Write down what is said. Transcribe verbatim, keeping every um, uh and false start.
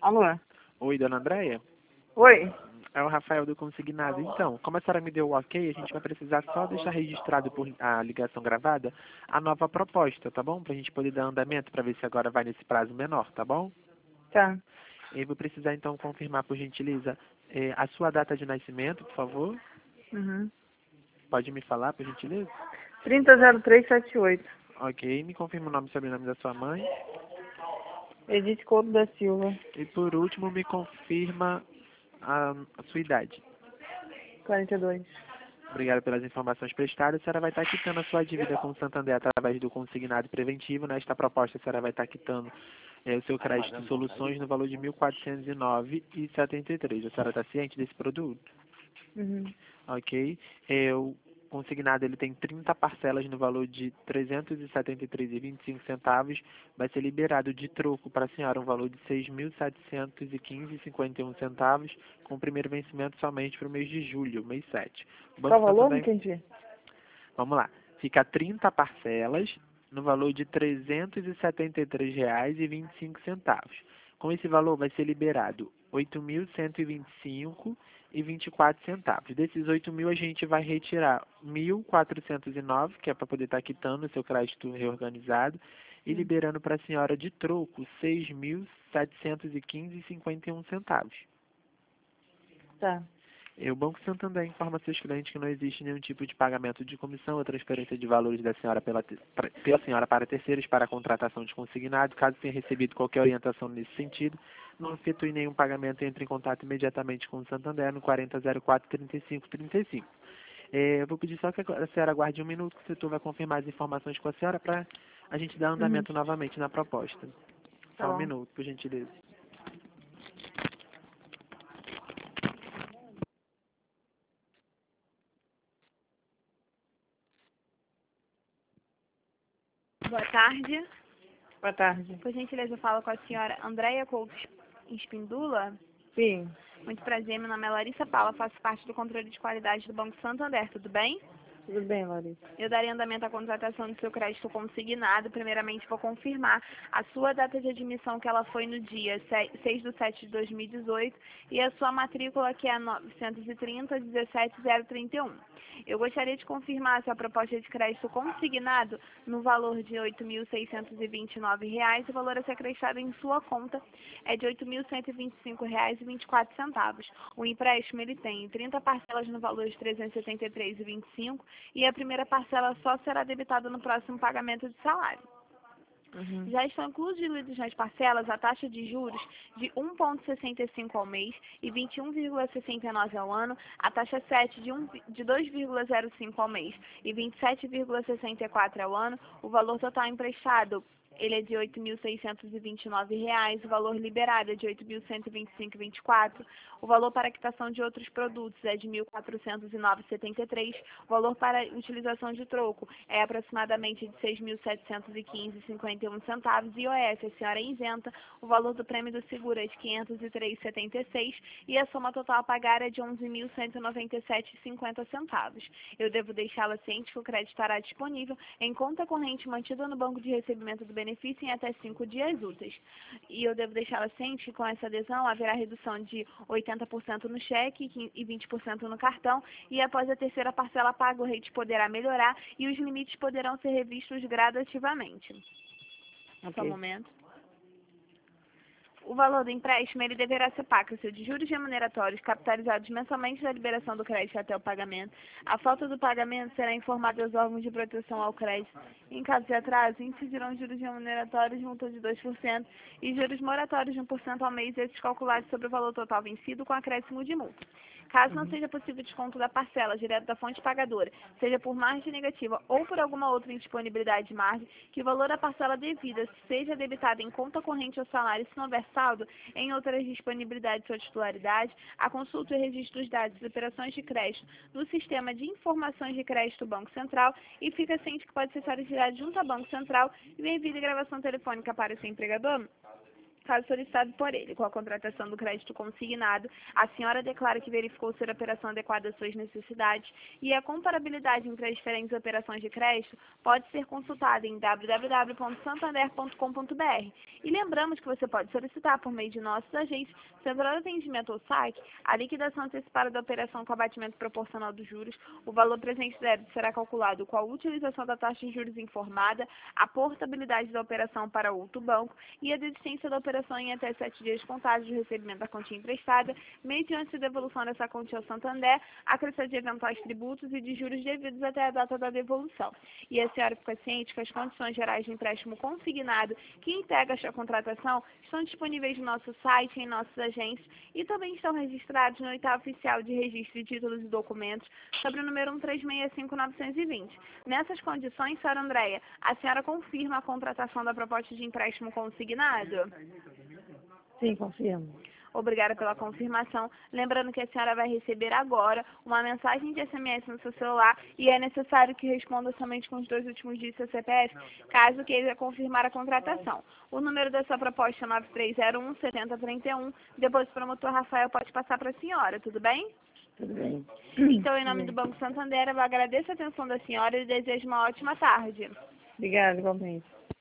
Alô? Oi, dona Andréia? Oi? É o Rafael do Consignado. Então, como a senhora me deu o ok, a gente vai precisar só deixar registrado por a ligação gravada a nova proposta, tá bom? Pra gente poder dar andamento pra ver se agora vai nesse prazo menor, tá bom? Tá. Eu vou precisar então confirmar, por gentileza, eh, a sua data de nascimento, por favor. Uhum. Pode me falar, por gentileza? trinta zero três setenta e oito. Ok, me confirma o nome e sobrenome da sua mãe. Edith Couto da Silva. E por último, me confirma a, a sua idade. quarenta e dois. Obrigado pelas informações prestadas. A senhora vai estar quitando a sua dívida com o Santander através do consignado preventivo. Nesta proposta, a senhora vai estar quitando eh, o seu crédito de soluções no valor de mil quatrocentos e nove reais e setenta e três centavos. A senhora está ciente desse produto? Uhum. Ok. É, o consignado ele tem trinta parcelas no valor de trezentos e setenta e três reais e vinte e cinco centavos. Vai ser liberado de troco para a senhora um valor de seis mil setecentos e quinze reais e cinquenta e um centavos, com o primeiro vencimento somente para o mês de julho, mês sete. O Qual Banco o valor? Não Santander, entendi. vamos lá, fica trinta parcelas no valor de trezentos e setenta e três reais e vinte e cinco centavos. Com esse valor vai ser liberado oito mil cento e vinte e cinco reais e vinte e quatro centavos. Desses oito mil a gente vai retirar mil quatrocentos e nove, que é para poder estar quitando o seu crédito reorganizado, e Hum. liberando para a senhora de troco seis mil setecentos e quinze reais e cinquenta e um centavos. Tá. E o Banco Santander informa seus clientes que não existe nenhum tipo de pagamento de comissão ou transferência de valores da senhora pela, te- pra- pela senhora para terceiros para a contratação de consignado. Caso tenha recebido qualquer orientação nesse sentido, não efetue nenhum pagamento e entre em contato imediatamente com o Santander no quarenta zero quatro trinta e cinco trinta e cinco. É, eu vou pedir só que a senhora aguarde um minuto que o setor vai confirmar as informações com a senhora para a gente dar Uhum. andamento novamente na proposta. Tá Só um bom. minuto, por gentileza. Boa tarde. Boa tarde. Por gentileza, eu falo com a senhora Andréia Couto Espindula. Sim. Muito prazer, meu nome é Larissa Paula, faço parte do controle de qualidade do Banco Santander, tudo bem? Tudo bem, Larissa? Eu daria andamento à contratação do seu crédito consignado. Primeiramente, vou confirmar a sua data de admissão, que ela foi no dia seis de setembro de dois mil e dezoito, e a sua matrícula, que é novecentos e trinta, dezessete zero trinta e um. Eu gostaria de confirmar a sua proposta de crédito consignado no valor de oito mil seiscentos e vinte e nove reais. O valor a ser acrescido em sua conta é de oito mil cento e vinte e cinco reais e vinte e quatro centavos. O empréstimo ele tem trinta parcelas no valor de trezentos e setenta e três reais e vinte e cinco centavos, e a primeira parcela só será debitada no próximo pagamento de salário. Uhum. Já estão incluídos nas parcelas a taxa de juros de um vírgula sessenta e cinco ao mês e vinte e um vírgula sessenta e nove ao ano, a taxa sete de, um, de dois vírgula zero cinco ao mês e vinte e sete vírgula sessenta e quatro ao ano. O valor total emprestado ele é de oito mil seiscentos e vinte e nove reais, o valor liberado é de oito mil cento e vinte e cinco reais e vinte e quatro centavos, o valor para quitação de outros produtos é de mil quatrocentos e nove reais e setenta e três centavos, o valor para utilização de troco é aproximadamente de seis mil setecentos e quinze reais e cinquenta e um centavos, I O F a senhora é isenta, o valor do prêmio do seguro é de quinhentos e três reais e setenta e seis centavos e a soma total a pagar é de onze mil cento e noventa e sete reais e cinquenta centavos. Eu devo deixá-la ciente que o crédito estará disponível em conta corrente mantida no banco de recebimento do benefício em até cinco dias úteis. E eu devo deixá-la ciente que com essa adesão haverá redução de oitenta por cento no cheque e vinte por cento no cartão, e após a terceira parcela paga o rate poderá melhorar e os limites poderão ser revistos gradativamente. Só um Ok. momento. O valor do empréstimo ele deverá ser pago de juros remuneratórios capitalizados mensalmente da liberação do crédito até o pagamento. A falta do pagamento será informada aos órgãos de proteção ao crédito. Em caso de atraso, incidirão juros remuneratórios multa de dois por cento e juros moratórios de um por cento ao mês, esses calculados sobre o valor total vencido com acréscimo de multa. Caso não Uhum. seja possível desconto da parcela direto da fonte pagadora, seja por margem negativa ou por alguma outra indisponibilidade de margem, que o valor da parcela devida seja debitado em conta corrente ou salário se não houver saldo em outras disponibilidades ou titularidade, a consulta e registro dos dados e operações de crédito no sistema de informações de crédito do Banco Central, e fica ciente que pode ser solicitado junto ao Banco Central e envio de gravação telefônica para o seu empregador. caso solicitado por ele. Com a contratação do crédito consignado, a senhora declara que verificou ser a operação adequada às suas necessidades e a comparabilidade entre as diferentes operações de crédito pode ser consultada em w w w ponto santander ponto com ponto b r. E lembramos que você pode solicitar por meio de nossos agentes, Central de Atendimento ou S A C, a liquidação antecipada da operação com abatimento proporcional dos juros. O valor presente do débito será calculado com a utilização da taxa de juros informada, a portabilidade da operação para outro banco e a desistência da operação em até sete dias contados do recebimento da quantia emprestada, mediante a devolução dessa quantia ao Santander, acrescente de eventuais tributos e de juros devidos até a data da devolução. E a senhora fica ciente que as condições gerais de empréstimo consignado que integra esta contratação estão disponíveis no nosso site, em nossos agentes, e também estão registrados no oitavo oficial de registro de títulos e documentos sobre o número um três seis cinco nove dois zero. Nessas condições, senhora Andréia, a senhora confirma a contratação da proposta de empréstimo consignado? Sim, confirmo. Obrigada pela confirmação. Lembrando que a senhora vai receber agora uma mensagem de S M S no seu celular e é necessário que responda somente com os dois últimos dígitos do seu C P F, caso queira confirmar a contratação. O número da sua proposta é nove três zero um, sete zero três um. Depois o promotor Rafael pode passar para a senhora, tudo bem? Tudo bem. Então, em nome do Banco Santander, eu agradeço a atenção da senhora e desejo uma ótima tarde. Obrigada, igualmente.